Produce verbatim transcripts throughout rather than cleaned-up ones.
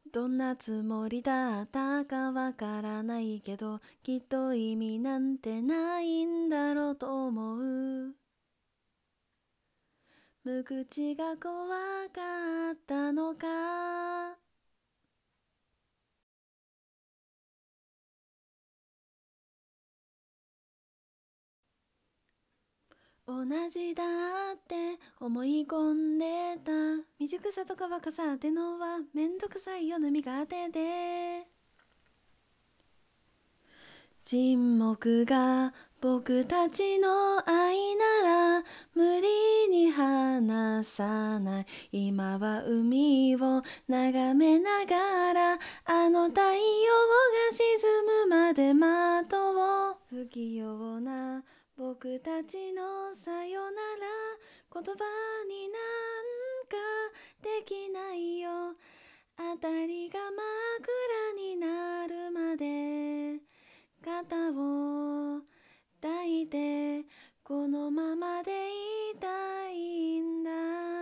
どんなつもりだったかわからないけど、きっと意味なんてないんだろうと思う。無口が怖かったのか。同じだって思い込んでた。未熟さとか若さってのはめんどくさいよね、苦手で。沈黙が僕たちの愛なら無理に話さない。今は海を眺めながらあの太陽が沈むまで待とう。不器用な僕たちのさよなら、言葉になんかできないよ。あたりが真っ暗になるまで肩を抱いてこのままでいたいんだ。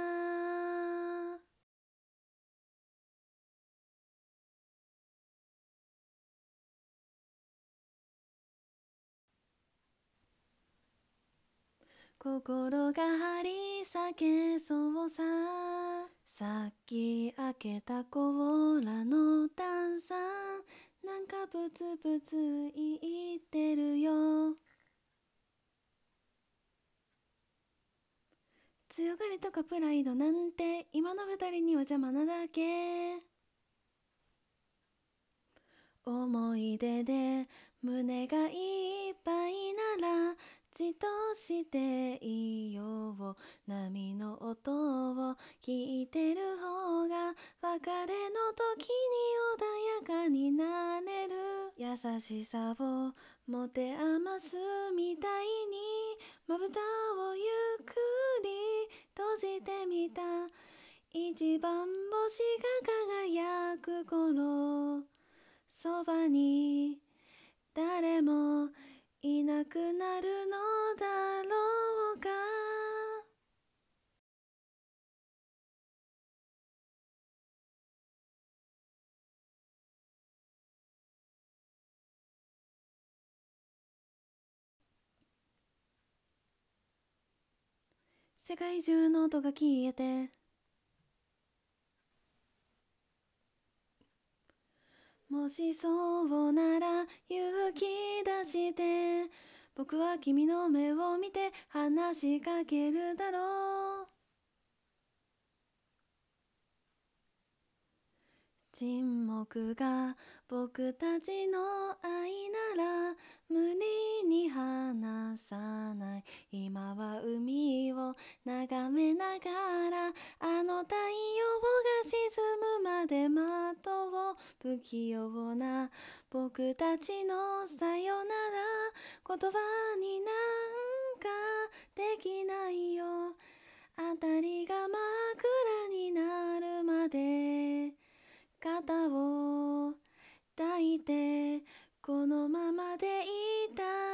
心が張り裂けそうさ。さっき開けたコーラの炭酸、なんかブツブツ言ってるよ。強がりとかプライドなんて今の二人には邪魔なだけ。思い出で胸がいっぱいならじっとしていよう。波の音を聞いてる方が別れの時に穏やかになれる。優しさを持て余すみたいにまぶたをゆっくり閉じてみた。一番星が輝く頃、そばに誰もいなくなるのだろうか。世界中の音が消えて、もしそうなら勇気出して、僕は君の目を見て話しかけるだろう。沈黙が僕たちの愛なら無理に話さない。今は海を眺めながらあの太陽が沈むまで待とう。不器用な僕たちのさよなら、言葉になんかできないよ。あたりが真っ暗になるまで肩を抱いてこのままでいた